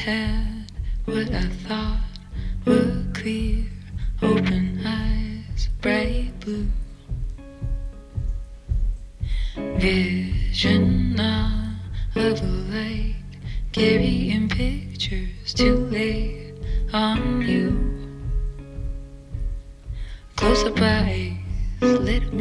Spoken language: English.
had what I thought were clear, open eyes, bright blue. Vision of a light, carrying pictures too late on you. Close up eyes, let me